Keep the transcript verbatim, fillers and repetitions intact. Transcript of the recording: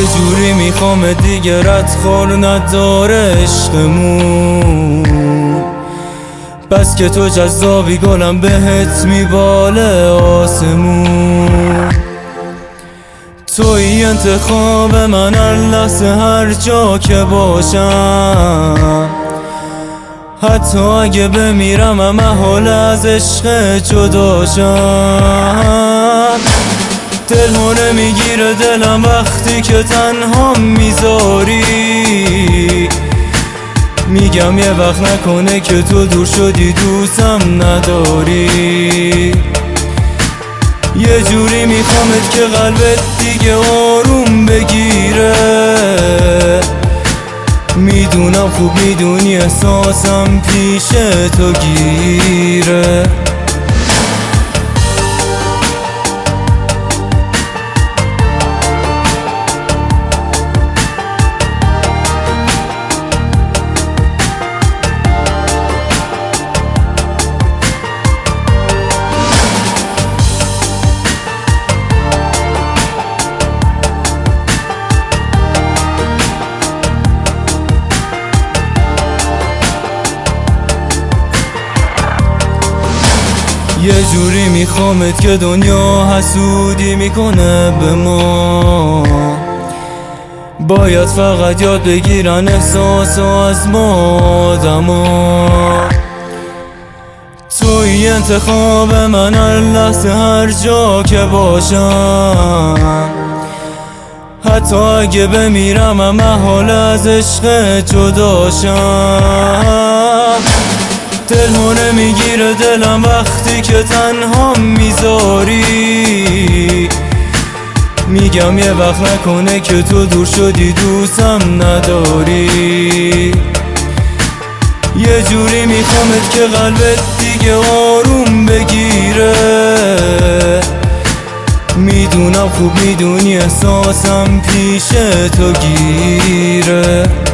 جوری میخوام دیگه ردخور نداره عشقمون، بس که تو جذابی گلم بهت میباله آسمون. توی انتخاب من هر لحظه هر جا که باشم، حتی اگه بمیرم هم محال از عشق جداشم. دلمو نمیگیره دلم وقتی که تنها میذاری، میگم یه وقت نکنه که تو دور شدی دوستم نداری. یه جوری میخوامت که قلبت دیگه آروم بگیره، میدونم خوب میدونی احساسم پیش تو گیره. یه جوری میخوامت که دنیا حسودی میکنه به ما، باید فقط یاد بگیرن احساس از ما آدما. توی انتخاب من هر لحظه هر جا که باشم، حتی اگه بمیرم هم محال از عشق جداشم. دلمو نمیگیره دلم وقتی که تنها میذاری، میگم یه وقت نکنه که تو دور شدی دوستم نداری. یه جوری میخوامت که قلبت دیگه آروم بگیره، میدونم خوب میدونی احساسم پیش تو گیره.